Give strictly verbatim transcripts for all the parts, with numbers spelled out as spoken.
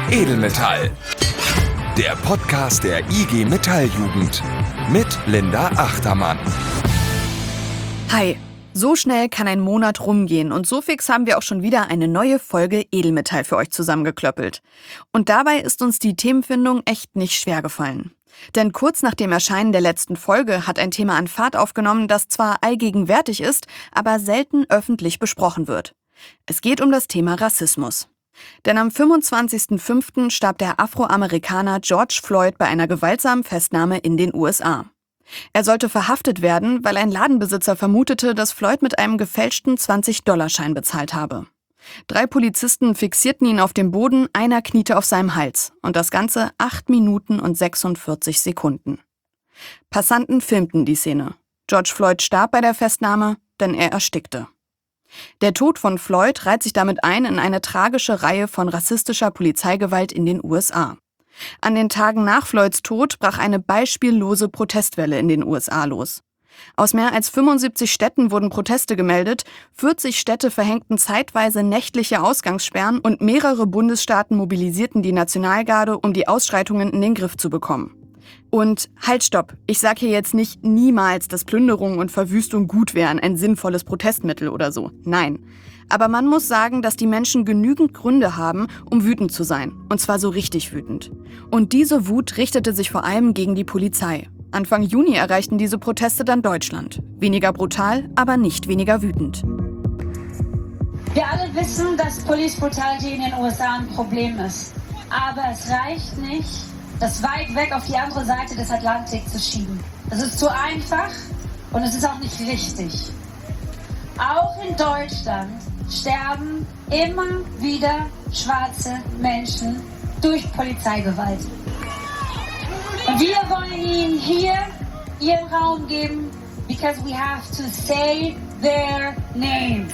Edelmetall. Der Podcast der I G Metall-Jugend mit Linda Achtermann. Hi, so schnell kann ein Monat rumgehen und so fix haben wir auch schon wieder eine neue Folge Edelmetall für euch zusammengeklöppelt. Und dabei ist uns die Themenfindung echt nicht schwer gefallen. Denn kurz nach dem Erscheinen der letzten Folge hat ein Thema an Fahrt aufgenommen, das zwar allgegenwärtig ist, aber selten öffentlich besprochen wird. Es geht um das Thema Rassismus. Denn am fünfundzwanzigsten fünften starb der Afroamerikaner George Floyd bei einer gewaltsamen Festnahme in den U S A. Er sollte verhaftet werden, weil ein Ladenbesitzer vermutete, dass Floyd mit einem gefälschten zwanzig-Dollar-Schein bezahlt habe. Drei Polizisten fixierten ihn auf dem Boden, einer kniete auf seinem Hals. Und das Ganze acht Minuten und sechsundvierzig Sekunden. Passanten filmten die Szene. George Floyd starb bei der Festnahme, denn er erstickte. Der Tod von Floyd reiht sich damit ein in eine tragische Reihe von rassistischer Polizeigewalt in den U S A. An den Tagen nach Floyds Tod brach eine beispiellose Protestwelle in den U S A los. Aus mehr als fünfundsiebzig Städten wurden Proteste gemeldet, vierzig Städte verhängten zeitweise nächtliche Ausgangssperren und mehrere Bundesstaaten mobilisierten die Nationalgarde, um die Ausschreitungen in den Griff zu bekommen. Und halt, stopp, ich sag hier jetzt nicht niemals, dass Plünderung und Verwüstung gut wären, ein sinnvolles Protestmittel oder so. Nein. Aber man muss sagen, dass die Menschen genügend Gründe haben, um wütend zu sein. Und zwar so richtig wütend. Und diese Wut richtete sich vor allem gegen die Polizei. Anfang Juni erreichten diese Proteste dann Deutschland. Weniger brutal, aber nicht weniger wütend. Wir alle wissen, dass Police Brutality in den U S A ein Problem ist. Aber es reicht nicht, das weit weg auf die andere Seite des Atlantiks zu schieben. Es ist zu einfach und es ist auch nicht richtig. Auch in Deutschland sterben immer wieder schwarze Menschen durch Polizeigewalt. Und wir wollen ihnen hier ihren Raum geben, because we have to say their names.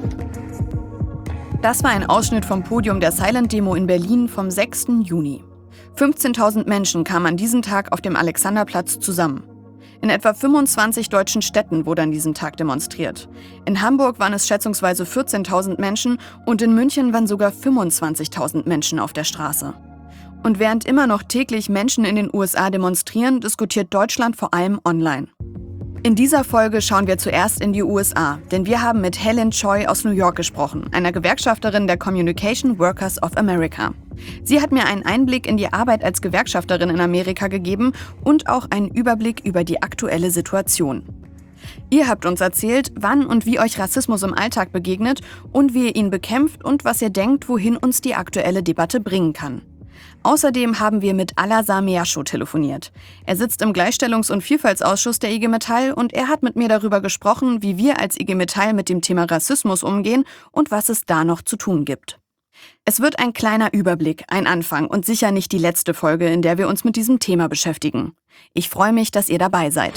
Das war ein Ausschnitt vom Podium der Silent-Demo in Berlin vom sechsten Juni. fünfzehntausend Menschen kamen an diesem Tag auf dem Alexanderplatz zusammen. In etwa fünfundzwanzig deutschen Städten wurde an diesem Tag demonstriert. In Hamburg waren es schätzungsweise vierzehntausend Menschen und in München waren sogar fünfundzwanzigtausend Menschen auf der Straße. Und während immer noch täglich Menschen in den U S A demonstrieren, diskutiert Deutschland vor allem online. In dieser Folge schauen wir zuerst in die U S A, denn wir haben mit Helen Choi aus New York gesprochen, einer Gewerkschafterin der Communication Workers of America. Sie hat mir einen Einblick in die Arbeit als Gewerkschafterin in Amerika gegeben und auch einen Überblick über die aktuelle Situation. Ihr habt uns erzählt, wann und wie euch Rassismus im Alltag begegnet und wie ihr ihn bekämpft und was ihr denkt, wohin uns die aktuelle Debatte bringen kann. Außerdem haben wir mit Alassar Measho telefoniert. Er sitzt im Gleichstellungs- und Vielfaltsausschuss der I G Metall und er hat mit mir darüber gesprochen, wie wir als I G Metall mit dem Thema Rassismus umgehen und was es da noch zu tun gibt. Es wird ein kleiner Überblick, ein Anfang und sicher nicht die letzte Folge, in der wir uns mit diesem Thema beschäftigen. Ich freue mich, dass ihr dabei seid.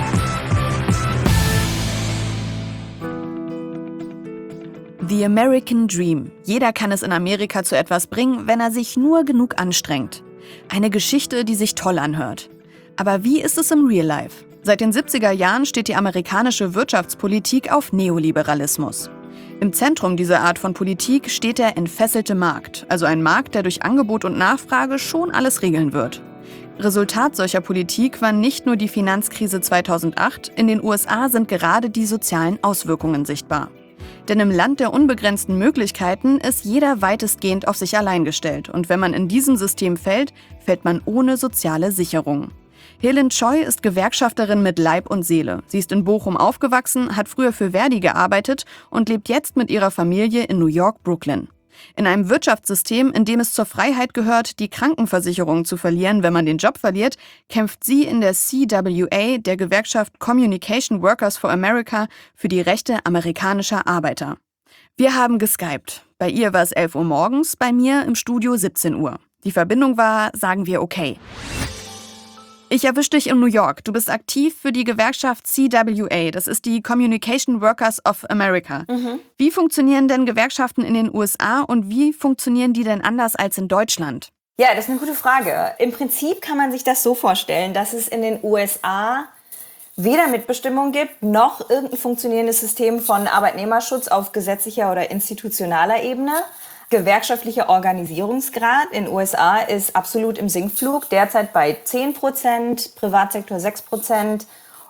The American Dream. Jeder kann es in Amerika zu etwas bringen, wenn er sich nur genug anstrengt. Eine Geschichte, die sich toll anhört. Aber wie ist es im Real Life? Seit den siebziger Jahren steht die amerikanische Wirtschaftspolitik auf Neoliberalismus. Im Zentrum dieser Art von Politik steht der entfesselte Markt, also ein Markt, der durch Angebot und Nachfrage schon alles regeln wird. Resultat solcher Politik war nicht nur die Finanzkrise zweitausendacht, in den U S A sind gerade die sozialen Auswirkungen sichtbar. Denn im Land der unbegrenzten Möglichkeiten ist jeder weitestgehend auf sich allein gestellt. Und wenn man in diesem System fällt, fällt man ohne soziale Sicherung. Helen Choi ist Gewerkschafterin mit Leib und Seele. Sie ist in Bochum aufgewachsen, hat früher für Verdi gearbeitet und lebt jetzt mit ihrer Familie in New York, Brooklyn. In einem Wirtschaftssystem, in dem es zur Freiheit gehört, die Krankenversicherung zu verlieren, wenn man den Job verliert, kämpft sie in der C W A, der Gewerkschaft Communication Workers for America, für die Rechte amerikanischer Arbeiter. Wir haben geskypt. Bei ihr war es elf Uhr morgens, bei mir im Studio siebzehn Uhr. Die Verbindung war, sagen wir, okay. Ich erwische dich in New York. Du bist aktiv für die Gewerkschaft C W A. Das ist die Communication Workers of America. Mhm. Wie funktionieren denn Gewerkschaften in den U S A und wie funktionieren die denn anders als in Deutschland? Ja, das ist eine gute Frage. Im Prinzip kann man sich das so vorstellen, dass es in den U S A weder Mitbestimmung gibt, noch irgendein funktionierendes System von Arbeitnehmerschutz auf gesetzlicher oder institutionaler Ebene. Gewerkschaftlicher Organisierungsgrad in den U S A ist absolut im Sinkflug, derzeit bei zehn Prozent, Privatsektor sechs Prozent.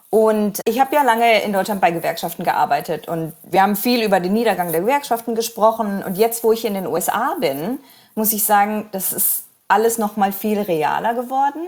Und ich habe ja lange in Deutschland bei Gewerkschaften gearbeitet und wir haben viel über den Niedergang der Gewerkschaften gesprochen. Und jetzt, wo ich in den U S A bin, muss ich sagen, das ist alles noch mal viel realer geworden.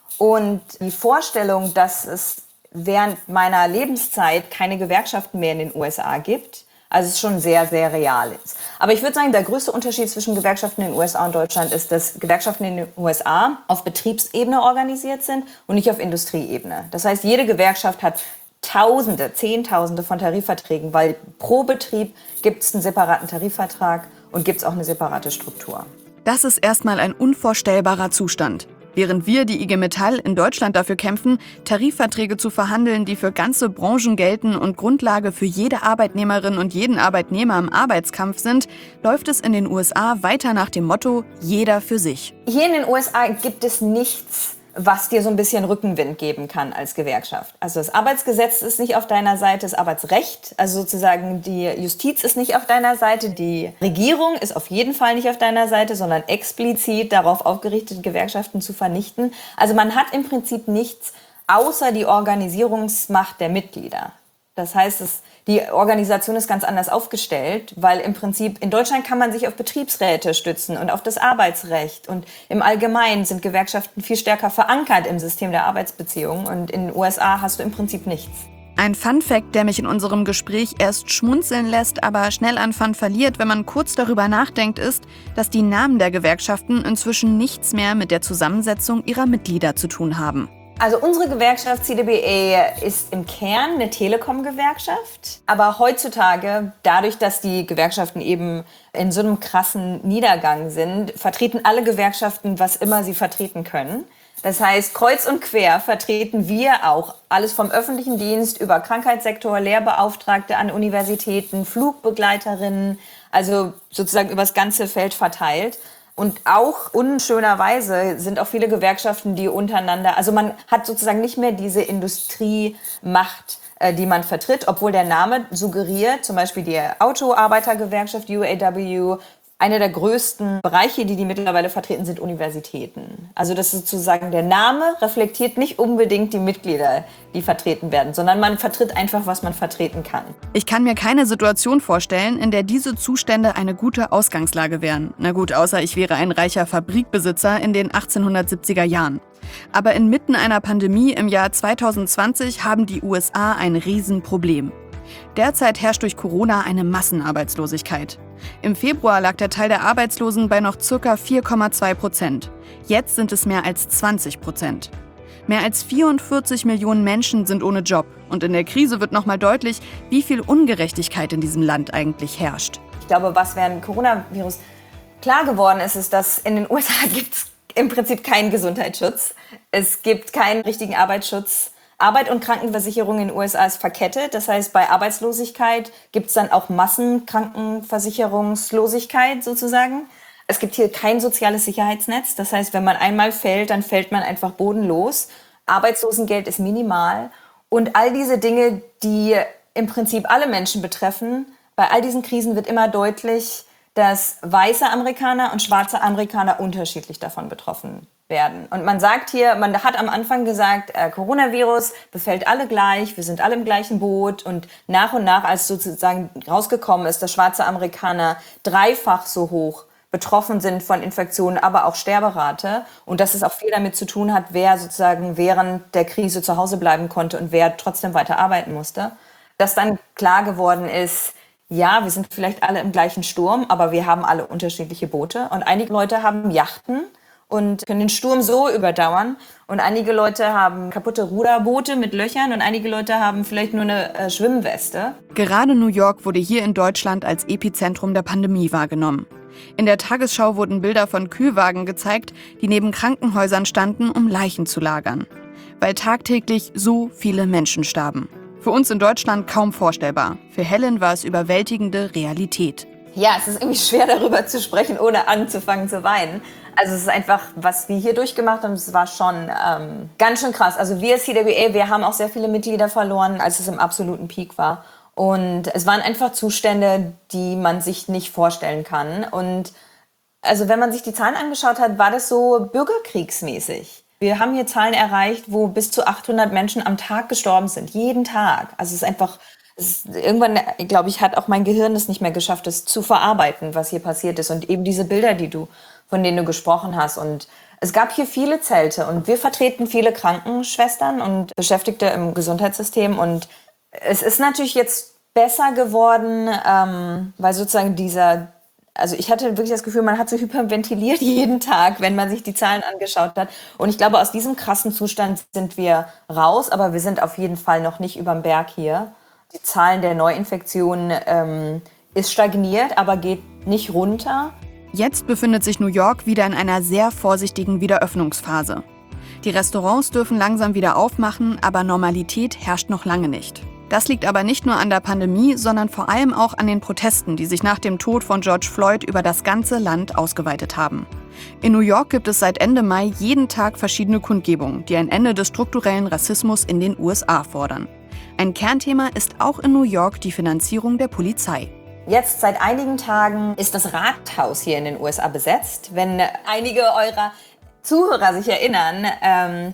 Und die Vorstellung, dass es während meiner Lebenszeit keine Gewerkschaften mehr in den U S A gibt, also es ist schon sehr, sehr real ist. Aber ich würde sagen, der größte Unterschied zwischen Gewerkschaften in den U S A und Deutschland ist, dass Gewerkschaften in den U S A auf Betriebsebene organisiert sind und nicht auf Industrieebene. Das heißt, jede Gewerkschaft hat Tausende, Zehntausende von Tarifverträgen, weil pro Betrieb gibt es einen separaten Tarifvertrag und gibt es auch eine separate Struktur. Das ist erstmal ein unvorstellbarer Zustand. Während wir, die I G Metall, in Deutschland dafür kämpfen, Tarifverträge zu verhandeln, die für ganze Branchen gelten und Grundlage für jede Arbeitnehmerin und jeden Arbeitnehmer im Arbeitskampf sind, läuft es in den U S A weiter nach dem Motto, jeder für sich. Hier in den U S A gibt es nichts, was dir so ein bisschen Rückenwind geben kann als Gewerkschaft. Also das Arbeitsgesetz ist nicht auf deiner Seite, das Arbeitsrecht, also sozusagen die Justiz ist nicht auf deiner Seite, die Regierung ist auf jeden Fall nicht auf deiner Seite, sondern explizit darauf aufgerichtet, Gewerkschaften zu vernichten. Also man hat im Prinzip nichts außer die Organisierungsmacht der Mitglieder. Das heißt, es, die Organisation ist ganz anders aufgestellt, weil im Prinzip in Deutschland kann man sich auf Betriebsräte stützen und auf das Arbeitsrecht. Und im Allgemeinen sind Gewerkschaften viel stärker verankert im System der Arbeitsbeziehungen. Und in den U S A hast du im Prinzip nichts. Ein Fun-Fact, der mich in unserem Gespräch erst schmunzeln lässt, aber schnell an Fun verliert, wenn man kurz darüber nachdenkt, ist, dass die Namen der Gewerkschaften inzwischen nichts mehr mit der Zusammensetzung ihrer Mitglieder zu tun haben. Also unsere Gewerkschaft C D B A ist im Kern eine Telekom-Gewerkschaft. Aber heutzutage, dadurch, dass die Gewerkschaften eben in so einem krassen Niedergang sind, vertreten alle Gewerkschaften, was immer sie vertreten können. Das heißt, kreuz und quer vertreten wir auch alles vom öffentlichen Dienst über Krankheitssektor, Lehrbeauftragte an Universitäten, Flugbegleiterinnen, also sozusagen über das ganze Feld verteilt. Und auch unschönerweise sind auch viele Gewerkschaften, die untereinander, also man hat sozusagen nicht mehr diese Industriemacht, äh, die man vertritt, obwohl der Name suggeriert, zum Beispiel die Autoarbeitergewerkschaft U A W, einer der größten Bereiche, die die mittlerweile vertreten, sind Universitäten. Also das ist sozusagen, der Name reflektiert nicht unbedingt die Mitglieder, die vertreten werden, sondern man vertritt einfach, was man vertreten kann. Ich kann mir keine Situation vorstellen, in der diese Zustände eine gute Ausgangslage wären. Na gut, außer ich wäre ein reicher Fabrikbesitzer in den achtzehnhundertsiebziger Jahren. Aber inmitten einer Pandemie im Jahr zweitausendzwanzig haben die U S A ein Riesenproblem. Derzeit herrscht durch Corona eine Massenarbeitslosigkeit. Im Februar lag der Teil der Arbeitslosen bei noch ca. vier Komma zwei Prozent. Jetzt sind es mehr als zwanzig Prozent. Mehr als vierundvierzig Millionen Menschen sind ohne Job. Und in der Krise wird nochmal deutlich, wie viel Ungerechtigkeit in diesem Land eigentlich herrscht. Ich glaube, was während dem Coronavirus klar geworden ist, ist, dass in den U S A gibt es im Prinzip keinen Gesundheitsschutz. Es gibt keinen richtigen Arbeitsschutz. Arbeit und Krankenversicherung in den U S A ist verkettet. Das heißt, bei Arbeitslosigkeit gibt es dann auch Massenkrankenversicherungslosigkeit sozusagen. Es gibt hier kein soziales Sicherheitsnetz. Das heißt, wenn man einmal fällt, dann fällt man einfach bodenlos. Arbeitslosengeld ist minimal. Und all diese Dinge, die im Prinzip alle Menschen betreffen, bei all diesen Krisen wird immer deutlich, dass weiße Amerikaner und schwarze Amerikaner unterschiedlich davon betroffen werden. Und man sagt hier, man hat am Anfang gesagt, äh, Coronavirus befällt alle gleich, wir sind alle im gleichen Boot. Und nach und nach, als sozusagen rausgekommen ist, dass schwarze Amerikaner dreifach so hoch betroffen sind von Infektionen, aber auch Sterberate. Und dass es auch viel damit zu tun hat, wer sozusagen während der Krise zu Hause bleiben konnte und wer trotzdem weiter arbeiten musste. Dass dann klar geworden ist, ja, wir sind vielleicht alle im gleichen Sturm, aber wir haben alle unterschiedliche Boote. Und einige Leute haben Yachten und können den Sturm so überdauern. Und einige Leute haben kaputte Ruderboote mit Löchern und einige Leute haben vielleicht nur eine äh, Schwimmweste. Gerade New York wurde hier in Deutschland als Epizentrum der Pandemie wahrgenommen. In der Tagesschau wurden Bilder von Kühlwagen gezeigt, die neben Krankenhäusern standen, um Leichen zu lagern. Weil tagtäglich so viele Menschen starben. Für uns in Deutschland kaum vorstellbar. Für Helen war es überwältigende Realität. Ja, es ist irgendwie schwer darüber zu sprechen, ohne anzufangen zu weinen. Also es ist einfach, was wir hier durchgemacht haben, es war schon ähm, ganz schön krass. Also wir als C D B A, wir haben auch sehr viele Mitglieder verloren, als es im absoluten Peak war. Und es waren einfach Zustände, die man sich nicht vorstellen kann. Und also wenn man sich die Zahlen angeschaut hat, war das so bürgerkriegsmäßig. Wir haben hier Zahlen erreicht, wo bis zu achthundert Menschen am Tag gestorben sind. Jeden Tag. Also es ist einfach, es ist, irgendwann, glaube ich, hat auch mein Gehirn es nicht mehr geschafft, es zu verarbeiten, was hier passiert ist. Und eben diese Bilder, die du, von denen du gesprochen hast. Und es gab hier viele Zelte und wir vertreten viele Krankenschwestern und Beschäftigte im Gesundheitssystem. Und es ist natürlich jetzt besser geworden, ähm, weil sozusagen dieser... Also ich hatte wirklich das Gefühl, man hat so hyperventiliert jeden Tag, wenn man sich die Zahlen angeschaut hat. Und ich glaube, aus diesem krassen Zustand sind wir raus, aber wir sind auf jeden Fall noch nicht überm Berg hier. Die Zahlen der Neuinfektionen ähm, ist stagniert, aber geht nicht runter. Jetzt befindet sich New York wieder in einer sehr vorsichtigen Wiederöffnungsphase. Die Restaurants dürfen langsam wieder aufmachen, aber Normalität herrscht noch lange nicht. Das liegt aber nicht nur an der Pandemie, sondern vor allem auch an den Protesten, die sich nach dem Tod von George Floyd über das ganze Land ausgeweitet haben. In New York gibt es seit Ende Mai jeden Tag verschiedene Kundgebungen, die ein Ende des strukturellen Rassismus in den U S A fordern. Ein Kernthema ist auch in New York die Finanzierung der Polizei. Jetzt seit einigen Tagen ist das Rathaus hier in den U S A besetzt. Wenn einige eurer Zuhörer sich erinnern, ähm,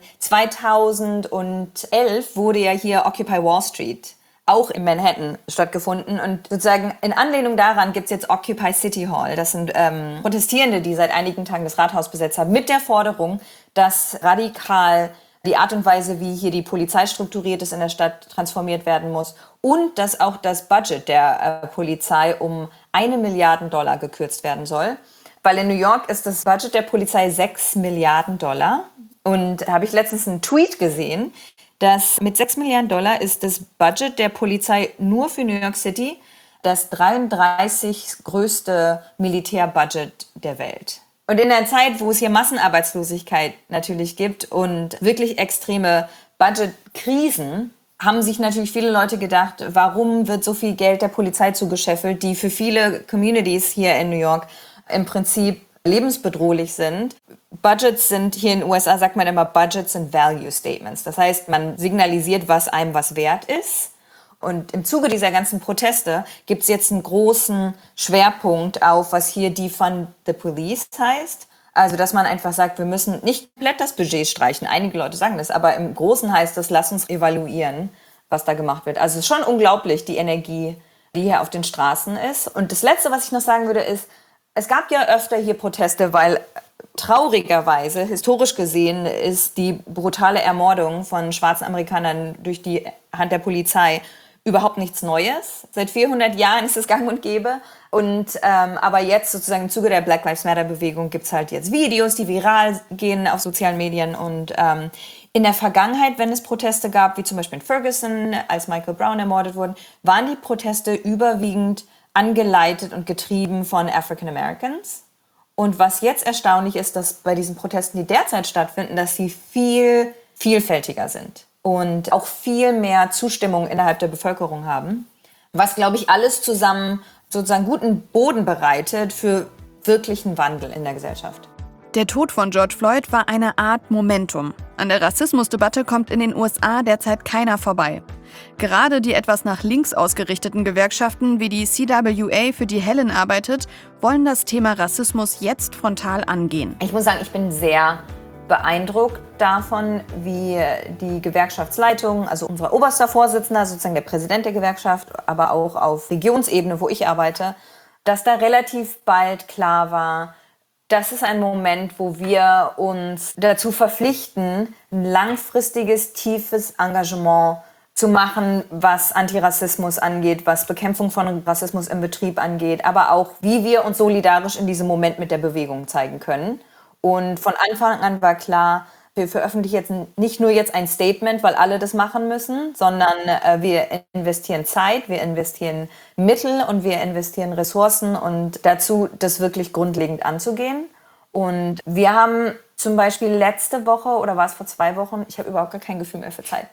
zweitausendelf wurde ja hier Occupy Wall Street, auch in Manhattan, stattgefunden. Und sozusagen in Anlehnung daran gibt es jetzt Occupy City Hall. Das sind ähm, Protestierende, die seit einigen Tagen das Rathaus besetzt haben, mit der Forderung, dass radikal die Art und Weise, wie hier die Polizei strukturiert ist in der Stadt, transformiert werden muss. Und dass auch das Budget der äh, Polizei um eine Milliarde Dollar gekürzt werden soll. Weil in New York ist das Budget der Polizei sechs Milliarden Dollar. Und da habe ich letztens einen Tweet gesehen, dass mit sechs Milliarden Dollar ist das Budget der Polizei nur für New York City das dreiunddreißig größte Militärbudget der Welt. Und in der Zeit, wo es hier Massenarbeitslosigkeit natürlich gibt und wirklich extreme Budgetkrisen, haben sich natürlich viele Leute gedacht, warum wird so viel Geld der Polizei zugescheffelt, die für viele Communities hier in New York im Prinzip lebensbedrohlich sind. Budgets sind, hier in den U S A sagt man immer, Budgets sind Value Statements. Das heißt, man signalisiert, was einem was wert ist. Und im Zuge dieser ganzen Proteste gibt es jetzt einen großen Schwerpunkt auf, was hier Defund the Police heißt. Also, dass man einfach sagt, wir müssen nicht komplett das Budget streichen. Einige Leute sagen das, aber im Großen heißt das, lass uns evaluieren, was da gemacht wird. Also, es ist schon unglaublich, die Energie, die hier auf den Straßen ist. Und das Letzte, was ich noch sagen würde, ist, es gab ja öfter hier Proteste, weil traurigerweise, historisch gesehen, ist die brutale Ermordung von schwarzen Amerikanern durch die Hand der Polizei überhaupt nichts Neues. Seit vierhundert Jahren ist es gang und gäbe. Und, ähm, aber jetzt sozusagen im Zuge der Black Lives Matter Bewegung gibt es halt jetzt Videos, die viral gehen auf sozialen Medien. Und ähm, in der Vergangenheit, wenn es Proteste gab, wie zum Beispiel in Ferguson, als Michael Brown ermordet wurde, waren die Proteste überwiegend angeleitet und getrieben von African Americans. Und was jetzt erstaunlich ist, dass bei diesen Protesten, die derzeit stattfinden, dass sie viel vielfältiger sind und auch viel mehr Zustimmung innerhalb der Bevölkerung haben, was, glaube ich, alles zusammen sozusagen guten Boden bereitet für wirklichen Wandel in der Gesellschaft. Der Tod von George Floyd war eine Art Momentum. An der Rassismusdebatte kommt in den U S A derzeit keiner vorbei. Gerade die etwas nach links ausgerichteten Gewerkschaften wie die C W A, für die Helen arbeitet, wollen das Thema Rassismus jetzt frontal angehen. Ich muss sagen, ich bin sehr beeindruckt davon, wie die Gewerkschaftsleitung, also unser oberster Vorsitzender, sozusagen der Präsident der Gewerkschaft, aber auch auf Regionsebene, wo ich arbeite, dass da relativ bald klar war, das ist ein Moment, wo wir uns dazu verpflichten, ein langfristiges, tiefes Engagement zu machen, was Antirassismus angeht, was Bekämpfung von Rassismus im Betrieb angeht, aber auch, wie wir uns solidarisch in diesem Moment mit der Bewegung zeigen können. Und von Anfang an war klar, wir veröffentlichen jetzt nicht nur jetzt ein Statement, weil alle das machen müssen, sondern äh, wir investieren Zeit, wir investieren Mittel und wir investieren Ressourcen und dazu, das wirklich grundlegend anzugehen. Und wir haben zum Beispiel letzte Woche, oder war es vor zwei Wochen, ich habe überhaupt gar kein Gefühl mehr für Zeit,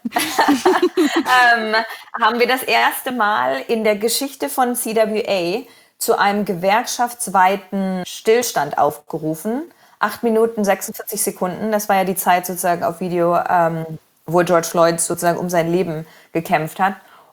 ähm, haben wir das erste Mal in der Geschichte von C W A zu einem gewerkschaftsweiten Stillstand aufgerufen. acht Minuten sechsundvierzig Sekunden, das war ja die Zeit sozusagen auf Video, ähm, wo George Floyd sozusagen um sein Leben gekämpft hat.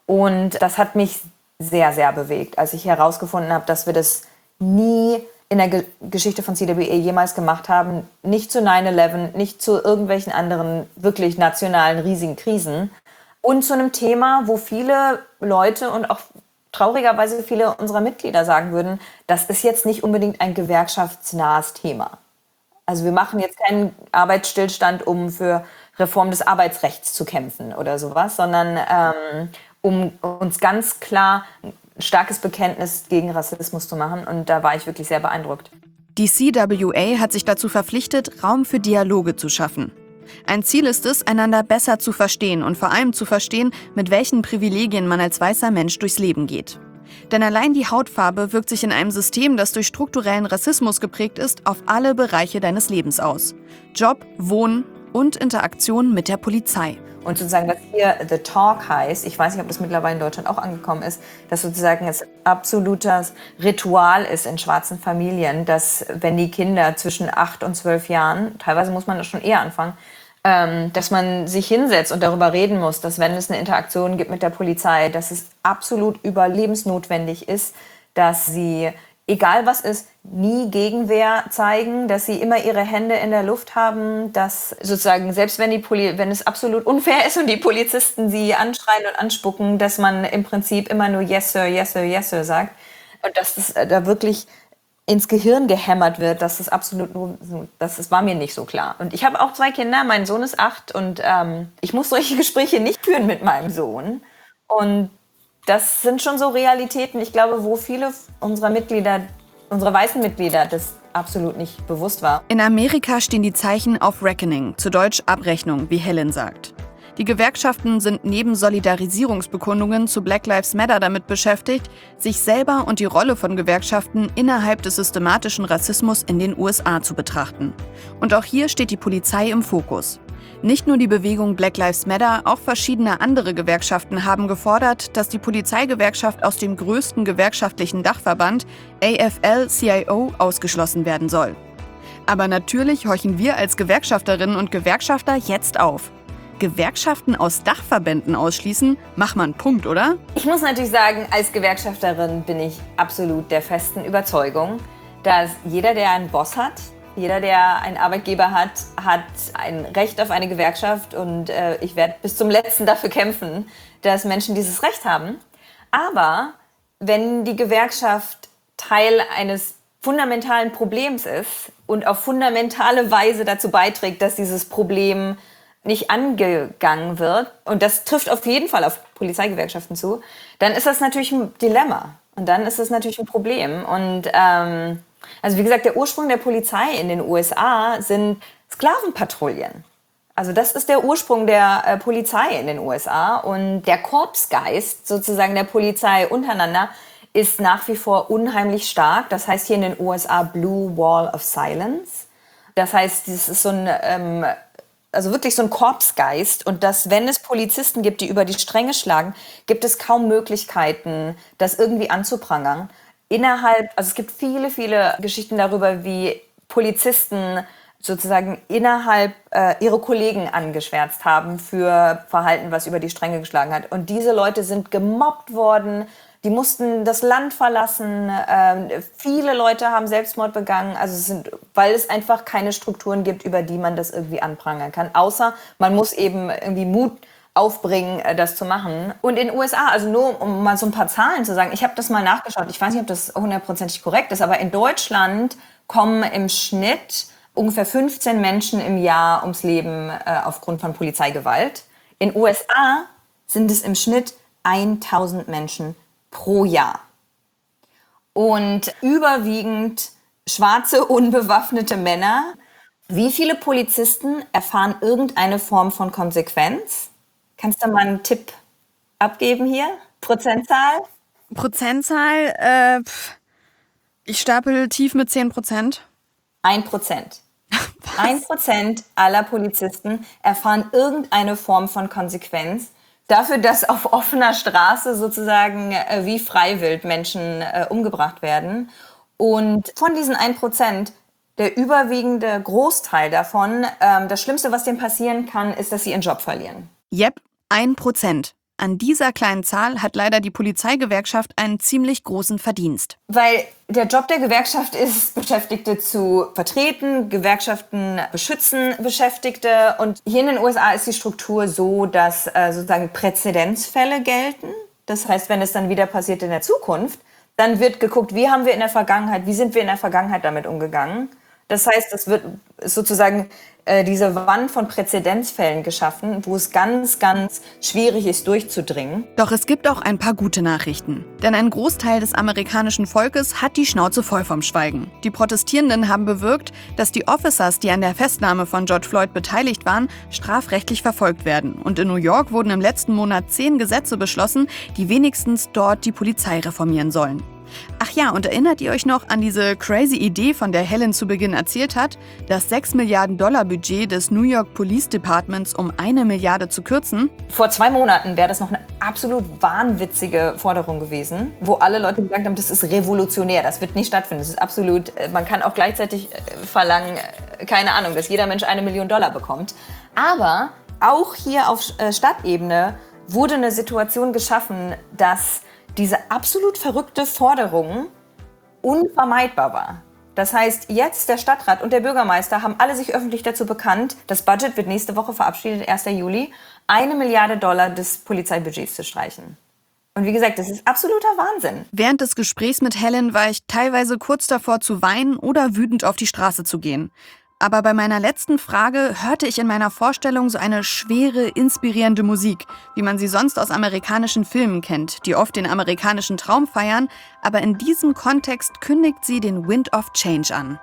Und das hat mich sehr, sehr bewegt, als ich herausgefunden habe, dass wir das nie in der Ge- Geschichte von C W A jemals gemacht haben. Nicht zu nine eleven, nicht zu irgendwelchen anderen wirklich nationalen riesigen Krisen. Und zu einem Thema, wo viele Leute und auch traurigerweise viele unserer Mitglieder sagen würden, das ist jetzt nicht unbedingt ein gewerkschaftsnahes Thema. Also wir machen jetzt keinen Arbeitsstillstand, um für Reform des Arbeitsrechts zu kämpfen oder sowas, sondern ähm, um uns ganz klar ein starkes Bekenntnis gegen Rassismus zu machen. Und da war ich wirklich sehr beeindruckt. Die C W A hat sich dazu verpflichtet, Raum für Dialoge zu schaffen. Ein Ziel ist es, einander besser zu verstehen und vor allem zu verstehen, mit welchen Privilegien man als weißer Mensch durchs Leben geht. Denn allein die Hautfarbe wirkt sich in einem System, das durch strukturellen Rassismus geprägt ist, auf alle Bereiche deines Lebens aus. Job, Wohnen und Interaktion mit der Polizei. Und sozusagen, was hier The Talk heißt, ich weiß nicht, ob das mittlerweile in Deutschland auch angekommen ist, dass sozusagen es absolutes Ritual ist in schwarzen Familien, dass wenn die Kinder zwischen acht und zwölf Jahren, teilweise muss man das schon eher anfangen, ähm, dass man sich hinsetzt und darüber reden muss, dass wenn es eine Interaktion gibt mit der Polizei, dass es absolut überlebensnotwendig ist, dass sie, egal was ist, nie Gegenwehr zeigen, dass sie immer ihre Hände in der Luft haben, dass sozusagen, selbst wenn, die Poli- wenn es absolut unfair ist und die Polizisten sie anschreien und anspucken, dass man im Prinzip immer nur Yes, Sir, Yes, Sir, Yes, Sir sagt. Und dass das äh, da wirklich ins Gehirn gehämmert wird, dass das absolut nur, das, das war mir nicht so klar. Und ich habe auch zwei Kinder, mein Sohn ist acht und ähm, ich muss solche Gespräche nicht führen mit meinem Sohn. Und das sind schon so Realitäten, ich glaube, wo viele unserer Mitglieder, unsere weißen Mitglieder, das absolut nicht bewusst war. In Amerika stehen die Zeichen auf Reckoning, zu Deutsch Abrechnung, wie Helen sagt. Die Gewerkschaften sind neben Solidarisierungsbekundungen zu Black Lives Matter damit beschäftigt, sich selber und die Rolle von Gewerkschaften innerhalb des systematischen Rassismus in den U S A zu betrachten. Und auch hier steht die Polizei im Fokus. Nicht nur die Bewegung Black Lives Matter, auch verschiedene andere Gewerkschaften haben gefordert, dass die Polizeigewerkschaft aus dem größten gewerkschaftlichen Dachverband A F L C I O ausgeschlossen werden soll. Aber natürlich horchen wir als Gewerkschafterinnen und Gewerkschafter jetzt auf. Gewerkschaften aus Dachverbänden ausschließen, mach mal einen Punkt, oder? Ich muss natürlich sagen, als Gewerkschafterin bin ich absolut der festen Überzeugung, dass jeder, der einen Boss hat, jeder, der einen Arbeitgeber hat, hat ein Recht auf eine Gewerkschaft und äh, ich werde bis zum Letzten dafür kämpfen, dass Menschen dieses Recht haben. Aber wenn die Gewerkschaft Teil eines fundamentalen Problems ist und auf fundamentale Weise dazu beiträgt, dass dieses Problem nicht angegangen wird, und das trifft auf jeden Fall auf Polizeigewerkschaften zu, dann ist das natürlich ein Dilemma. Und dann ist das natürlich ein Problem. Und ähm, also wie gesagt, der Ursprung der Polizei in den U S A sind Sklavenpatrouillen. Also das ist der Ursprung der äh, Polizei in den U S A. Und der Korpsgeist sozusagen der Polizei untereinander ist nach wie vor unheimlich stark. Das heißt hier in den U S A Blue Wall of Silence. Das heißt, das ist so ein ähm, also wirklich so ein Korpsgeist, und dass, wenn es Polizisten gibt, die über die Stränge schlagen, gibt es kaum Möglichkeiten, das irgendwie anzuprangern. Innerhalb, also es gibt viele, viele Geschichten darüber, wie Polizisten sozusagen innerhalb äh, ihre Kollegen angeschwärzt haben für Verhalten, was über die Stränge geschlagen hat. Und diese Leute sind gemobbt worden, die mussten das Land verlassen, äh, viele Leute haben Selbstmord begangen, also es sind, weil es einfach keine Strukturen gibt, über die man das irgendwie anprangern kann, außer man muss eben irgendwie Mut aufbringen, das zu machen. Und in den U S A, also nur um mal so ein paar Zahlen zu sagen, ich habe das mal nachgeschaut, ich weiß nicht, ob das hundertprozentig korrekt ist, aber in Deutschland kommen im Schnitt ungefähr fünfzehn Menschen im Jahr ums Leben äh, aufgrund von Polizeigewalt. In den U S A sind es im Schnitt tausend Menschen pro Jahr. Und überwiegend schwarze, unbewaffnete Männer. Wie viele Polizisten erfahren irgendeine Form von Konsequenz? Kannst du mal einen Tipp abgeben hier? Prozentzahl? Prozentzahl, äh, pff, ich stapel tief mit zehn Prozent. Ein Prozent. Ein Prozent aller Polizisten erfahren irgendeine Form von Konsequenz dafür, dass auf offener Straße sozusagen äh, wie freiwillig Menschen äh, umgebracht werden. Und von diesen ein Prozent, der überwiegende Großteil davon, ähm, das Schlimmste, was denen passieren kann, ist, dass sie ihren Job verlieren. Yep, ein Prozent. an dieser kleinen Zahl hat leider die Polizeigewerkschaft einen ziemlich großen Verdienst. Weil der Job der Gewerkschaft ist, Beschäftigte zu vertreten, Gewerkschaften beschützen Beschäftigte. Und hier in den U S A ist die Struktur so, dass äh, sozusagen Präzedenzfälle gelten. Das heißt, wenn es dann wieder passiert in der Zukunft, dann wird geguckt, wie haben wir in der Vergangenheit, wie sind wir in der Vergangenheit damit umgegangen. Das heißt, es wird sozusagen äh, diese Wand von Präzedenzfällen geschaffen, wo es ganz, ganz schwierig ist, durchzudringen. Doch es gibt auch ein paar gute Nachrichten. Denn ein Großteil des amerikanischen Volkes hat die Schnauze voll vom Schweigen. Die Protestierenden haben bewirkt, dass die Officers, die an der Festnahme von George Floyd beteiligt waren, strafrechtlich verfolgt werden. Und in New York wurden im letzten Monat zehn Gesetze beschlossen, die wenigstens dort die Polizei reformieren sollen. Ach ja, und erinnert ihr euch noch an diese crazy Idee, von der Helen zu Beginn erzählt hat, das sechs Milliarden Dollar Budget des New York Police Departments um eine Milliarde zu kürzen? Vor zwei Monaten wäre das noch eine absolut wahnwitzige Forderung gewesen, wo alle Leute gesagt haben, das ist revolutionär, das wird nicht stattfinden. Das ist absolut, man kann auch gleichzeitig verlangen, keine Ahnung, dass jeder Mensch eine Million Dollar bekommt. Aber auch hier auf Stadtebene wurde eine Situation geschaffen, dass diese absolut verrückte Forderung unvermeidbar war. Das heißt, jetzt der Stadtrat und der Bürgermeister haben alle sich öffentlich dazu bekannt, das Budget wird nächste Woche verabschiedet, ersten Juli, eine Milliarde Dollar des Polizeibudgets zu streichen. Und wie gesagt, das ist absoluter Wahnsinn. Während des Gesprächs mit Helen war ich teilweise kurz davor zu weinen oder wütend auf die Straße zu gehen. Aber bei meiner letzten Frage hörte ich in meiner Vorstellung so eine schwere, inspirierende Musik, wie man sie sonst aus amerikanischen Filmen kennt, die oft den amerikanischen Traum feiern, aber in diesem Kontext kündigt sie den Wind of Change an.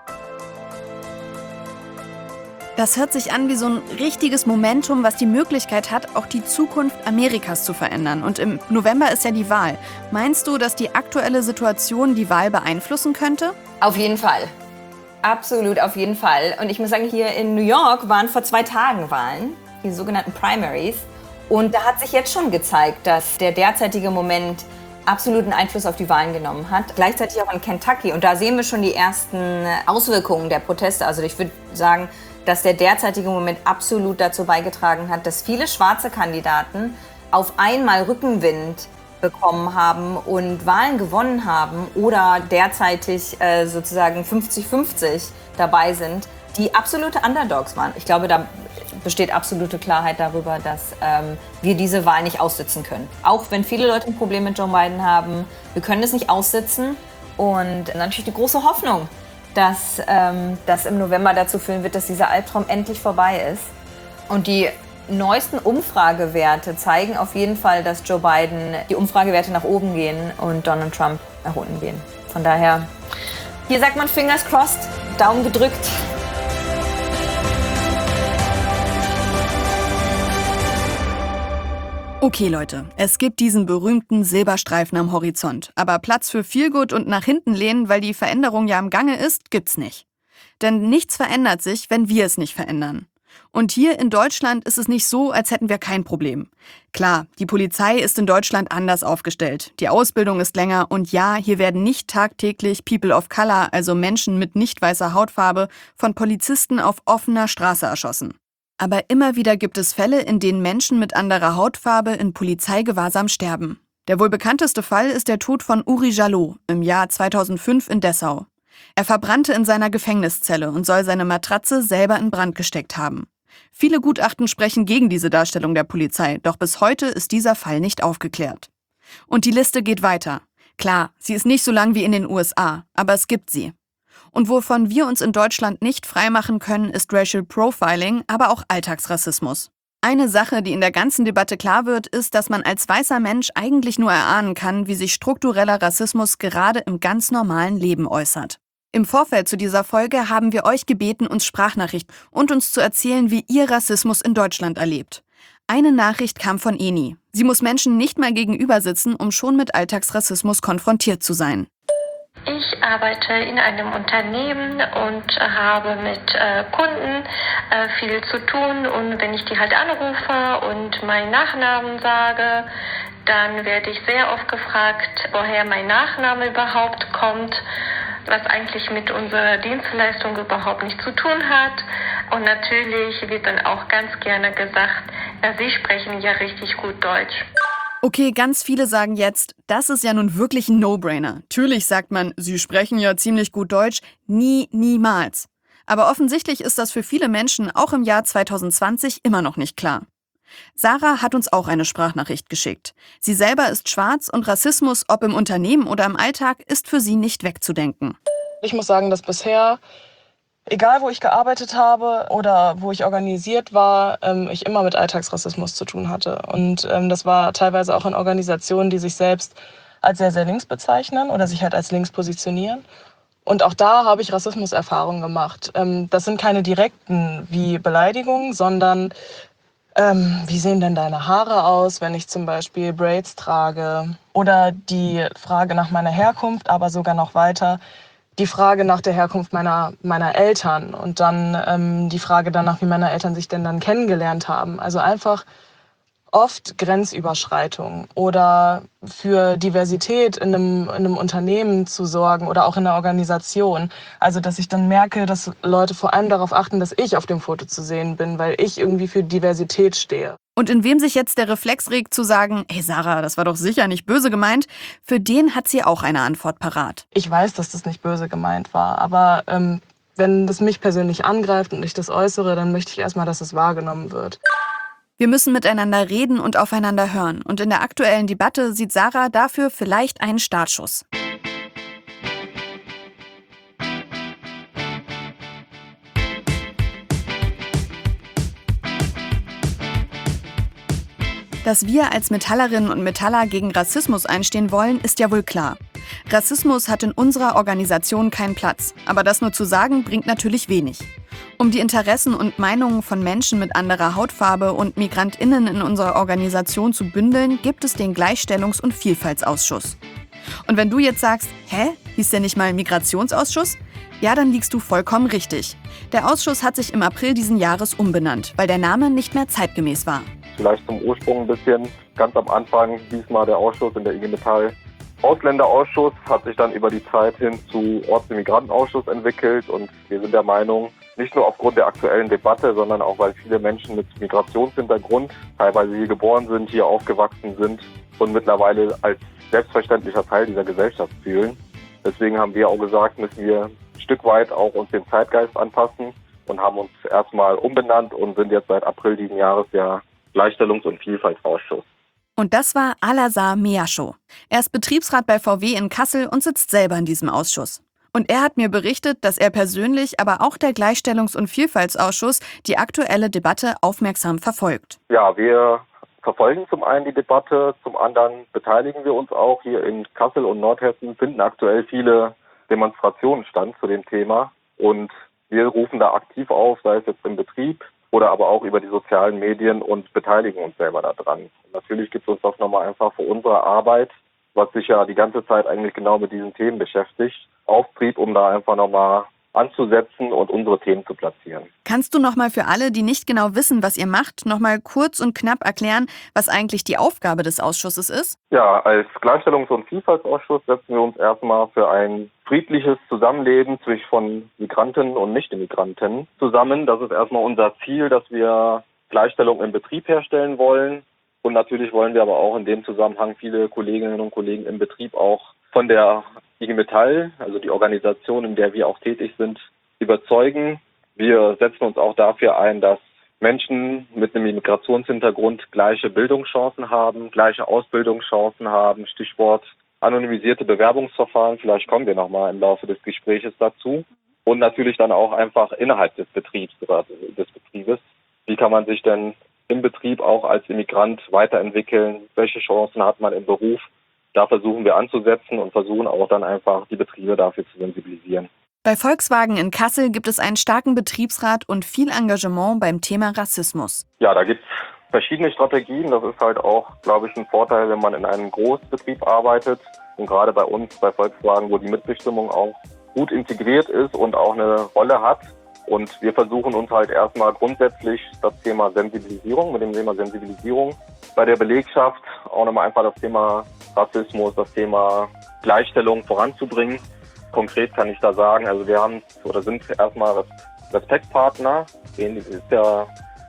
Das hört sich an wie so ein richtiges Momentum, was die Möglichkeit hat, auch die Zukunft Amerikas zu verändern. Und im November ist ja die Wahl. Meinst du, dass die aktuelle Situation die Wahl beeinflussen könnte? Auf jeden Fall. Absolut, auf jeden Fall. Und ich muss sagen, hier in New York waren vor zwei Tagen Wahlen, die sogenannten Primaries. Und da hat sich jetzt schon gezeigt, dass der derzeitige Moment absoluten Einfluss auf die Wahlen genommen hat. Gleichzeitig auch in Kentucky. Und da sehen wir schon die ersten Auswirkungen der Proteste. Also ich würde sagen, dass der derzeitige Moment absolut dazu beigetragen hat, dass viele schwarze Kandidaten auf einmal Rückenwind bekommen haben und Wahlen gewonnen haben oder derzeitig äh, sozusagen fünfzig fünfzig dabei sind, die absolute Underdogs waren. Ich glaube, da besteht absolute Klarheit darüber, dass ähm, wir diese Wahl nicht aussitzen können. Auch wenn viele Leute ein Problem mit Joe Biden haben, wir können es nicht aussitzen. Und natürlich die große Hoffnung, dass ähm, das im November dazu führen wird, dass dieser Albtraum endlich vorbei ist. Und die neuesten Umfragewerte zeigen auf jeden Fall, dass Joe Biden die Umfragewerte nach oben gehen und Donald Trump nach unten gehen. Von daher, hier sagt man Fingers crossed, Daumen gedrückt. Okay, Leute, es gibt diesen berühmten Silberstreifen am Horizont. Aber Platz für Feelgood und nach hinten lehnen, weil die Veränderung ja im Gange ist, gibt's nicht. Denn nichts verändert sich, wenn wir es nicht verändern. Und hier in Deutschland ist es nicht so, als hätten wir kein Problem. Klar, die Polizei ist in Deutschland anders aufgestellt. Die Ausbildung ist länger und ja, hier werden nicht tagtäglich People of Color, also Menschen mit nicht weißer Hautfarbe, von Polizisten auf offener Straße erschossen. Aber immer wieder gibt es Fälle, in denen Menschen mit anderer Hautfarbe in Polizeigewahrsam sterben. Der wohl bekannteste Fall ist der Tod von Uri Jallo im Jahr zweitausendfünf in Dessau. Er verbrannte in seiner Gefängniszelle und soll seine Matratze selber in Brand gesteckt haben. Viele Gutachten sprechen gegen diese Darstellung der Polizei, doch bis heute ist dieser Fall nicht aufgeklärt. Und die Liste geht weiter. Klar, sie ist nicht so lang wie in den U S A, aber es gibt sie. Und wovon wir uns in Deutschland nicht freimachen können, ist Racial Profiling, aber auch Alltagsrassismus. Eine Sache, die in der ganzen Debatte klar wird, ist, dass man als weißer Mensch eigentlich nur erahnen kann, wie sich struktureller Rassismus gerade im ganz normalen Leben äußert. Im Vorfeld zu dieser Folge haben wir euch gebeten, uns Sprachnachrichten und uns zu erzählen, wie ihr Rassismus in Deutschland erlebt. Eine Nachricht kam von Eni. Sie muss Menschen nicht mal gegenüber sitzen, um schon mit Alltagsrassismus konfrontiert zu sein. Ich arbeite in einem Unternehmen und habe mit äh, Kunden äh, viel zu tun. Und wenn ich die halt anrufe und meinen Nachnamen sage, dann werde ich sehr oft gefragt, woher mein Nachname überhaupt kommt, was eigentlich mit unserer Dienstleistung überhaupt nichts zu tun hat. Und natürlich wird dann auch ganz gerne gesagt, ja, Sie sprechen ja richtig gut Deutsch. Okay, ganz viele sagen jetzt, das ist ja nun wirklich ein No-Brainer. Natürlich sagt man, sie sprechen ja ziemlich gut Deutsch. Nie, niemals. Aber offensichtlich ist das für viele Menschen auch im Jahr zwanzig zwanzig immer noch nicht klar. Sarah hat uns auch eine Sprachnachricht geschickt. Sie selber ist schwarz und Rassismus, ob im Unternehmen oder im Alltag, ist für sie nicht wegzudenken. Ich muss sagen, dass bisher, egal wo ich gearbeitet habe oder wo ich organisiert war, ähm, ich immer mit Alltagsrassismus zu tun hatte. Und ähm, das war teilweise auch in Organisationen, die sich selbst als sehr, sehr links bezeichnen oder sich halt als links positionieren. Und auch da habe ich Rassismuserfahrungen gemacht. Ähm, das sind keine direkten wie Beleidigungen, sondern ähm, wie sehen denn deine Haare aus, wenn ich zum Beispiel Braids trage? Oder die Frage nach meiner Herkunft, aber sogar noch weiter, die Frage nach der Herkunft meiner, meiner Eltern und dann ähm, die Frage danach, wie meine Eltern sich denn dann kennengelernt haben. Also einfach oft Grenzüberschreitung oder für Diversität in einem, in einem Unternehmen zu sorgen oder auch in einer Organisation. Also dass ich dann merke, dass Leute vor allem darauf achten, dass ich auf dem Foto zu sehen bin, weil ich irgendwie für Diversität stehe. Und in wem sich jetzt der Reflex regt zu sagen, hey Sarah, das war doch sicher nicht böse gemeint, für den hat sie auch eine Antwort parat. Ich weiß, dass das nicht böse gemeint war, aber ähm, wenn das mich persönlich angreift und ich das äußere, dann möchte ich erstmal, dass es wahrgenommen wird. Wir müssen miteinander reden und aufeinander hören. Und in der aktuellen Debatte sieht Sarah dafür vielleicht einen Startschuss. Dass wir als Metallerinnen und Metaller gegen Rassismus einstehen wollen, ist ja wohl klar. Rassismus hat in unserer Organisation keinen Platz. Aber das nur zu sagen, bringt natürlich wenig. Um die Interessen und Meinungen von Menschen mit anderer Hautfarbe und MigrantInnen in unserer Organisation zu bündeln, gibt es den Gleichstellungs- und Vielfaltsausschuss. Und wenn du jetzt sagst, hä, hieß der nicht mal Migrationsausschuss? Ja, dann liegst du vollkommen richtig. Der Ausschuss hat sich im April diesen Jahres umbenannt, weil der Name nicht mehr zeitgemäß war. Vielleicht zum Ursprung ein bisschen. Ganz am Anfang hieß mal der Ausschuss in der I G Metall Ausländerausschuss, hat sich dann über die Zeit hin zu Orts- und Migrantenausschuss entwickelt und wir sind der Meinung, nicht nur aufgrund der aktuellen Debatte, sondern auch, weil viele Menschen mit Migrationshintergrund teilweise hier geboren sind, hier aufgewachsen sind und mittlerweile als selbstverständlicher Teil dieser Gesellschaft fühlen. Deswegen haben wir auch gesagt, müssen wir ein Stück weit auch uns dem Zeitgeist anpassen und haben uns erstmal umbenannt und sind jetzt seit April diesen Jahres der Gleichstellungs- und Vielfaltsausschuss. Und das war Al-Azhar Miasho. Er ist Betriebsrat bei V W in Kassel und sitzt selber in diesem Ausschuss. Und er hat mir berichtet, dass er persönlich, aber auch der Gleichstellungs- und Vielfaltsausschuss die aktuelle Debatte aufmerksam verfolgt. Ja, wir verfolgen zum einen die Debatte, zum anderen beteiligen wir uns auch. Hier in Kassel und Nordhessen finden aktuell viele Demonstrationen statt zu dem Thema. Und wir rufen da aktiv auf, sei es jetzt im Betrieb oder aber auch über die sozialen Medien und beteiligen uns selber daran. Und natürlich gibt es uns das nochmal einfach für unsere Arbeit, was sich ja die ganze Zeit eigentlich genau mit diesen Themen beschäftigt, Auftrieb, um da einfach nochmal anzusetzen und unsere Themen zu platzieren. Kannst du nochmal für alle, die nicht genau wissen, was ihr macht, nochmal kurz und knapp erklären, was eigentlich die Aufgabe des Ausschusses ist? Ja, als Gleichstellungs- und Vielfaltsausschuss setzen wir uns erstmal für ein friedliches Zusammenleben zwischen von Migranten und Nicht-Immigranten zusammen. Das ist erstmal unser Ziel, dass wir Gleichstellung im Betrieb herstellen wollen. Und natürlich wollen wir aber auch in dem Zusammenhang viele Kolleginnen und Kollegen im Betrieb auch von der I G Metall, also die Organisation, in der wir auch tätig sind, überzeugen. Wir setzen uns auch dafür ein, dass Menschen mit einem Migrationshintergrund gleiche Bildungschancen haben, gleiche Ausbildungschancen haben. Stichwort anonymisierte Bewerbungsverfahren. Vielleicht kommen wir nochmal im Laufe des Gespräches dazu. Und natürlich dann auch einfach innerhalb des Betriebs oder des Betriebes. Wie kann man sich denn im Betrieb auch als Immigrant weiterentwickeln? Welche Chancen hat man im Beruf? Da versuchen wir anzusetzen und versuchen auch dann einfach die Betriebe dafür zu sensibilisieren. Bei Volkswagen in Kassel gibt es einen starken Betriebsrat und viel Engagement beim Thema Rassismus. Ja, da gibt es verschiedene Strategien. Das ist halt auch, glaube ich, ein Vorteil, wenn man in einem Großbetrieb arbeitet. Und gerade bei uns, bei Volkswagen, wo die Mitbestimmung auch gut integriert ist und auch eine Rolle hat. Und wir versuchen uns halt erstmal grundsätzlich das Thema Sensibilisierung, mit dem Thema Sensibilisierung bei der Belegschaft auch nochmal einfach das Thema Rassismus, das Thema Gleichstellung voranzubringen. Konkret kann ich da sagen, also wir haben oder sind erstmal Respektpartner, ähnlich ist ja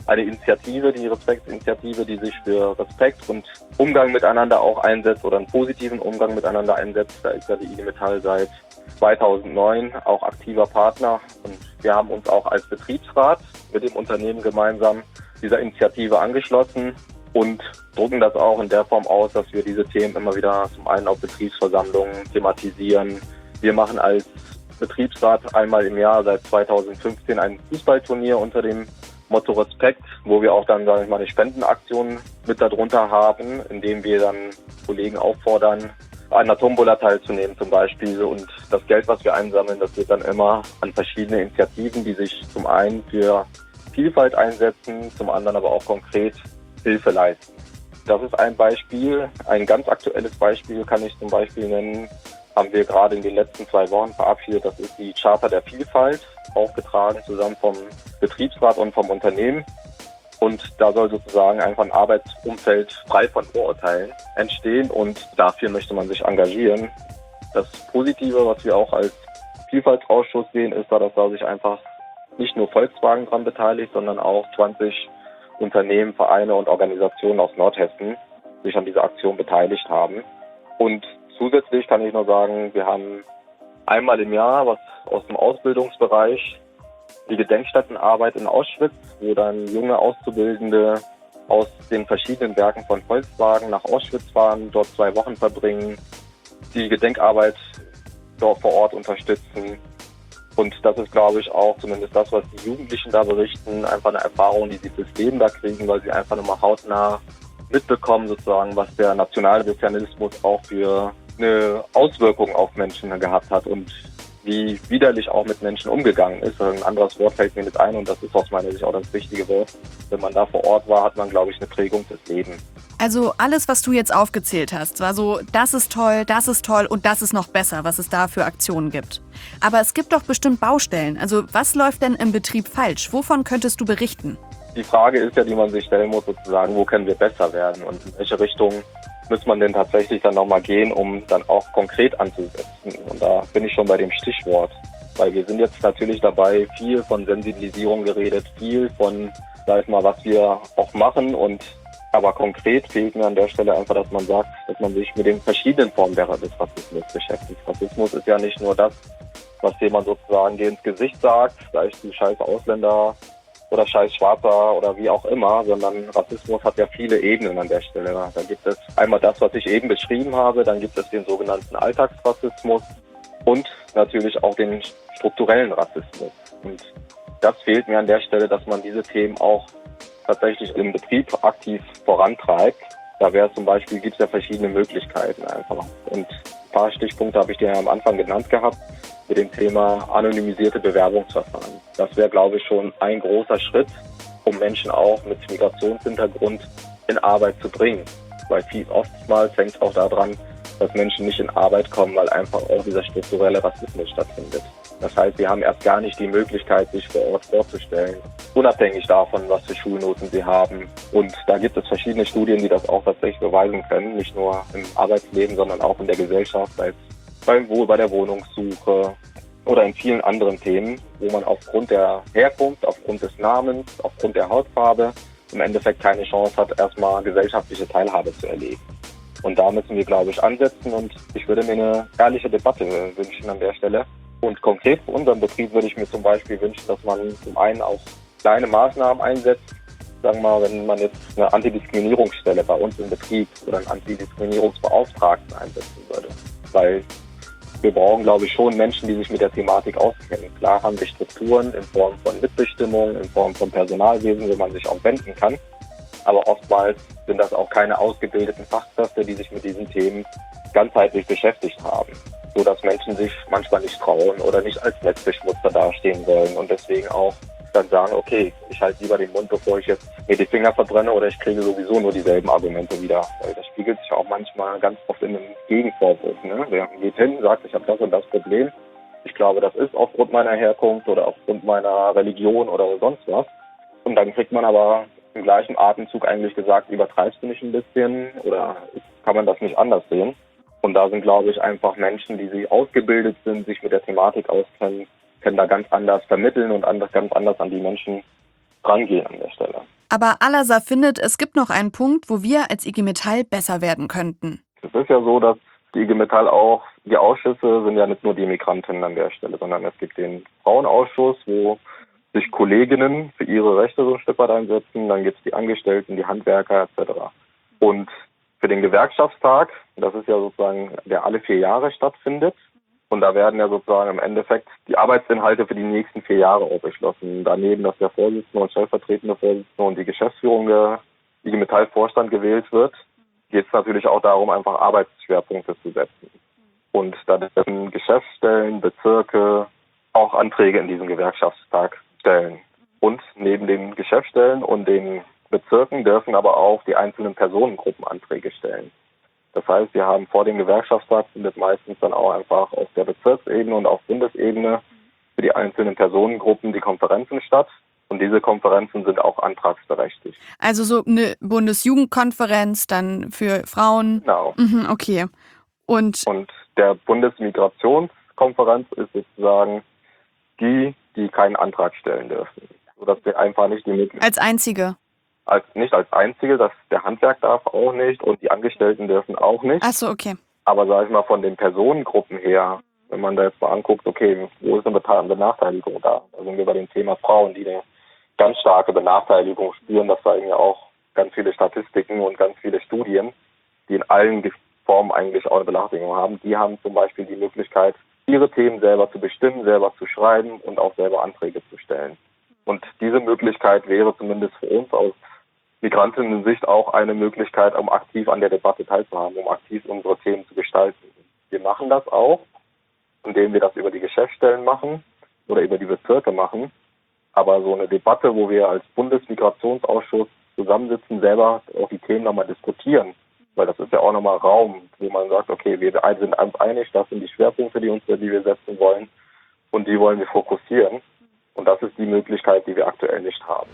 eine Initiative, die Respektinitiative, die sich für Respekt und Umgang miteinander auch einsetzt oder einen positiven Umgang miteinander einsetzt. Da ist ja die I G Metall seit zweitausendneun auch aktiver Partner und wir haben uns auch als Betriebsrat mit dem Unternehmen gemeinsam dieser Initiative angeschlossen und drucken das auch in der Form aus, dass wir diese Themen immer wieder zum einen auf Betriebsversammlungen thematisieren. Wir machen als Betriebsrat einmal im Jahr seit zweitausendfünfzehn ein Fußballturnier unter dem Motto Respekt, wo wir auch dann, sage ich mal, eine Spendenaktion mit darunter haben, indem wir dann Kollegen auffordern, an einer Tombola teilzunehmen zum Beispiel. Und das Geld, was wir einsammeln, das wird dann immer an verschiedene Initiativen, die sich zum einen für Vielfalt einsetzen, zum anderen aber auch konkret Hilfe leisten. Das ist ein Beispiel. Ein ganz aktuelles Beispiel kann ich zum Beispiel nennen, haben wir gerade in den letzten zwei Wochen verabschiedet. Das ist die Charta der Vielfalt, aufgetragen zusammen vom Betriebsrat und vom Unternehmen. Und da soll sozusagen einfach ein Arbeitsumfeld frei von Vorurteilen entstehen und dafür möchte man sich engagieren. Das Positive, was wir auch als Vielfaltsausschuss sehen, ist da, dass da sich einfach nicht nur Volkswagen dran beteiligt, sondern auch zwanzig Unternehmen, Vereine und Organisationen aus Nordhessen sich an dieser Aktion beteiligt haben. Und zusätzlich kann ich nur sagen, wir haben einmal im Jahr was aus dem Ausbildungsbereich, die Gedenkstättenarbeit in Auschwitz, wo dann junge Auszubildende aus den verschiedenen Werken von Volkswagen nach Auschwitz fahren, dort zwei Wochen verbringen, die Gedenkarbeit dort vor Ort unterstützen. Und das ist, glaube ich, auch zumindest das, was die Jugendlichen da berichten, einfach eine Erfahrung, die sie fürs Leben da kriegen, weil sie einfach nochmal hautnah mitbekommen, sozusagen, was der Nationalsozialismus auch für eine Auswirkung auf Menschen gehabt hat und wie widerlich auch mit Menschen umgegangen ist. Ein anderes Wort fällt mir nicht ein und das ist aus meiner Sicht auch das richtige Wort. Wenn man da vor Ort war, hat man, glaube ich, eine Prägung fürs Leben. Also alles, was du jetzt aufgezählt hast, war so, das ist toll, das ist toll und das ist noch besser, was es da für Aktionen gibt. Aber es gibt doch bestimmt Baustellen. Also was läuft denn im Betrieb falsch? Wovon könntest du berichten? Die Frage ist ja, die man sich stellen muss, sozusagen, wo können wir besser werden und in welche Richtung muss man denn tatsächlich dann nochmal gehen, um dann auch konkret anzusetzen. Und da bin ich schon bei dem Stichwort. Weil wir sind jetzt natürlich dabei, viel von Sensibilisierung geredet, viel von, sag ich mal, was wir auch machen. Und aber konkret fehlt mir an der Stelle einfach, dass man sagt, dass man sich mit den verschiedenen Formen des Rassismus beschäftigt. Rassismus ist ja nicht nur das, was jemand sozusagen dir ins Gesicht sagt, da ist die scheiß Ausländer oder scheiß Schwarzer oder wie auch immer, sondern Rassismus hat ja viele Ebenen an der Stelle. Da gibt es einmal das, was ich eben beschrieben habe, dann gibt es den sogenannten Alltagsrassismus und natürlich auch den strukturellen Rassismus. Und das fehlt mir an der Stelle, dass man diese Themen auch tatsächlich im Betrieb aktiv vorantreibt. Da wäre zum Beispiel, gibt es ja verschiedene Möglichkeiten einfach. Und ein paar Stichpunkte habe ich dir ja am Anfang genannt gehabt mit dem Thema anonymisierte Bewerbungsverfahren. Das wäre, glaube ich, schon ein großer Schritt, um Menschen auch mit Migrationshintergrund in Arbeit zu bringen. Weil viel oftmals hängt es auch daran, dass Menschen nicht in Arbeit kommen, weil einfach auch dieser strukturelle Rassismus stattfindet. Das heißt, sie haben erst gar nicht die Möglichkeit, sich vor Ort vorzustellen, unabhängig davon, was für Schulnoten sie haben. Und da gibt es verschiedene Studien, die das auch tatsächlich beweisen können, nicht nur im Arbeitsleben, sondern auch in der Gesellschaft, sei es beim Wohl, bei der Wohnungssuche oder in vielen anderen Themen, wo man aufgrund der Herkunft, aufgrund des Namens, aufgrund der Hautfarbe im Endeffekt keine Chance hat, erstmal gesellschaftliche Teilhabe zu erleben. Und da müssen wir, glaube ich, ansetzen und ich würde mir eine ehrliche Debatte wünschen an der Stelle. Und konkret für unseren Betrieb würde ich mir zum Beispiel wünschen, dass man zum einen auch kleine Maßnahmen einsetzt. Sagen wir mal, wenn man jetzt eine Antidiskriminierungsstelle bei uns im Betrieb oder einen Antidiskriminierungsbeauftragten einsetzen würde. Weil wir brauchen, glaube ich, schon Menschen, die sich mit der Thematik auskennen. Klar haben wir Strukturen in Form von Mitbestimmung, in Form von Personalwesen, wo man sich auch wenden kann. Aber oftmals sind das auch keine ausgebildeten Fachkräfte, die sich mit diesen Themen ganzheitlich beschäftigt haben, so dass Menschen sich manchmal nicht trauen oder nicht als Netzbeschmutzer dastehen wollen und deswegen auch dann sagen, okay, ich halte lieber den Mund, bevor ich jetzt mir die Finger verbrenne oder ich kriege sowieso nur dieselben Argumente wieder. Weil das spiegelt sich auch manchmal ganz oft in einem Gegenvorwurf. Ne? Wer geht hin, sagt, ich habe das und das Problem. Ich glaube, das ist aufgrund meiner Herkunft oder aufgrund meiner Religion oder sonst was. Und dann kriegt man aber im gleichen Atemzug eigentlich gesagt, übertreibst du nicht ein bisschen oder kann man das nicht anders sehen? Und da sind, glaube ich, einfach Menschen, die sie ausgebildet sind, sich mit der Thematik auskennen, können da ganz anders vermitteln und anders, ganz anders an die Menschen rangehen an der Stelle. Aber Al-Azhar findet, es gibt noch einen Punkt, wo wir als I G Metall besser werden könnten. Es ist ja so, dass die I G Metall auch, die Ausschüsse sind ja nicht nur die Migrantinnen an der Stelle, sondern es gibt den Frauenausschuss, wo sich Kolleginnen für ihre Rechte so ein Stück weit einsetzen. Dann gibt es die Angestellten, die Handwerker et cetera. Und für den Gewerkschaftstag, das ist ja sozusagen, der alle vier Jahre stattfindet. Und da werden ja sozusagen im Endeffekt die Arbeitsinhalte für die nächsten vier Jahre auch beschlossen. Daneben, dass der Vorsitzende und stellvertretende Vorsitzende und die Geschäftsführung der I G Metall-Vorstand gewählt wird, geht es natürlich auch darum, einfach Arbeitsschwerpunkte zu setzen. Und da dürfen Geschäftsstellen, Bezirke auch Anträge in diesen Gewerkschaftstag stellen. Und neben den Geschäftsstellen und den Bezirken dürfen aber auch die einzelnen Personengruppen Anträge stellen. Das heißt, wir haben vor dem Gewerkschaftstag findet meistens dann auch einfach auf der Bezirksebene und auf Bundesebene für die einzelnen Personengruppen die Konferenzen statt. Und diese Konferenzen sind auch antragsberechtigt. Also so eine Bundesjugendkonferenz dann für Frauen? Genau. Mhm, okay. Und, und der Bundesmigrationskonferenz ist sozusagen die, die keinen Antrag stellen dürfen. Sodass wir einfach nicht die Möglichkeit... Als einzige? Als, nicht als einzige, dass der Handwerk darf auch nicht und die Angestellten dürfen auch nicht. Ach so, okay. Aber sage ich mal, von den Personengruppen her, wenn man da jetzt mal anguckt, okay, wo ist eine Benachteiligung da? Da sind wir bei dem Thema Frauen, die eine ganz starke Benachteiligung spüren. Das zeigen ja auch ganz viele Statistiken und ganz viele Studien, die in allen Formen eigentlich auch eine Benachteiligung haben. Die haben zum Beispiel die Möglichkeit, ihre Themen selber zu bestimmen, selber zu schreiben und auch selber Anträge zu stellen. Und diese Möglichkeit wäre zumindest für uns aus Migrantinnen-Sicht auch eine Möglichkeit, um aktiv an der Debatte teilzuhaben, um aktiv unsere Themen zu gestalten. Wir machen das auch, indem wir das über die Geschäftsstellen machen oder über die Bezirke machen. Aber so eine Debatte, wo wir als Bundesmigrationsausschuss zusammensitzen, selber auch die Themen nochmal diskutieren, weil das ist ja auch nochmal Raum, wo man sagt, okay, wir sind uns einig, das sind die Schwerpunkte, die, uns, die wir setzen wollen und die wollen wir fokussieren. Und das ist die Möglichkeit, die wir aktuell nicht haben.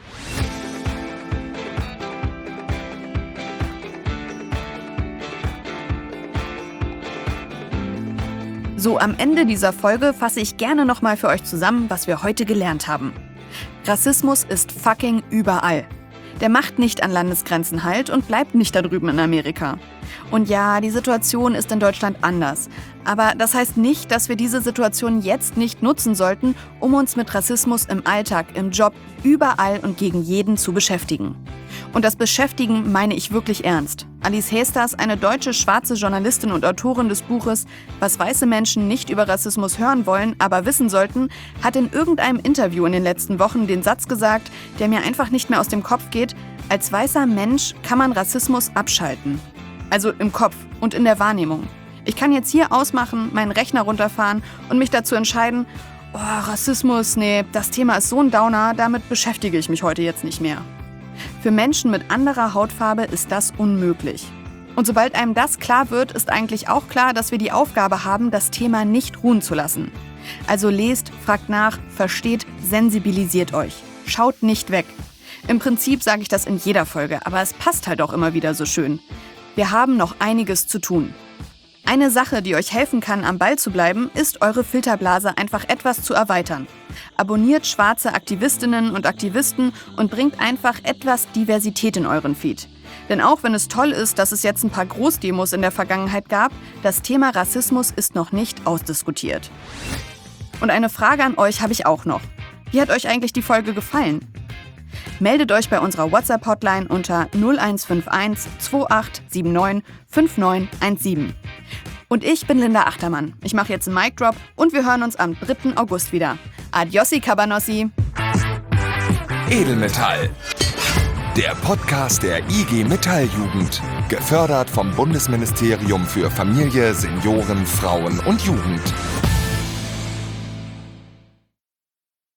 So, am Ende dieser Folge fasse ich gerne nochmal für euch zusammen, was wir heute gelernt haben. Rassismus ist fucking überall. Der macht nicht an Landesgrenzen Halt und bleibt nicht da drüben in Amerika. Und ja, die Situation ist in Deutschland anders. Aber das heißt nicht, dass wir diese Situation jetzt nicht nutzen sollten, um uns mit Rassismus im Alltag, im Job, überall und gegen jeden zu beschäftigen. Und das Beschäftigen meine ich wirklich ernst. Alice Hesters, eine deutsche schwarze Journalistin und Autorin des Buches Was weiße Menschen nicht über Rassismus hören wollen, aber wissen sollten, hat in irgendeinem Interview in den letzten Wochen den Satz gesagt, der mir einfach nicht mehr aus dem Kopf geht: Als weißer Mensch kann man Rassismus abschalten. Also im Kopf und in der Wahrnehmung. Ich kann jetzt hier ausmachen, meinen Rechner runterfahren und mich dazu entscheiden, oh, Rassismus, nee, das Thema ist so ein Downer, damit beschäftige ich mich heute jetzt nicht mehr. Für Menschen mit anderer Hautfarbe ist das unmöglich. Und sobald einem das klar wird, ist eigentlich auch klar, dass wir die Aufgabe haben, das Thema nicht ruhen zu lassen. Also lest, fragt nach, versteht, sensibilisiert euch. Schaut nicht weg. Im Prinzip sage ich das in jeder Folge, aber es passt halt auch immer wieder so schön. Wir haben noch einiges zu tun. Eine Sache, die euch helfen kann, am Ball zu bleiben, ist, eure Filterblase einfach etwas zu erweitern. Abonniert schwarze Aktivistinnen und Aktivisten und bringt einfach etwas Diversität in euren Feed. Denn auch wenn es toll ist, dass es jetzt ein paar Großdemos in der Vergangenheit gab, das Thema Rassismus ist noch nicht ausdiskutiert. Und eine Frage an euch habe ich auch noch. Wie hat euch eigentlich die Folge gefallen? Meldet euch bei unserer WhatsApp-Hotline unter null eins fünf eins zwei acht sieben neun fünf neun eins sieben. Und ich bin Linda Achtermann. Ich mache jetzt einen Mic Drop und wir hören uns am dritten August wieder. Adiossi Cabanossi. Edelmetall. Der Podcast der I G Metall-Jugend. Gefördert vom Bundesministerium für Familie, Senioren, Frauen und Jugend.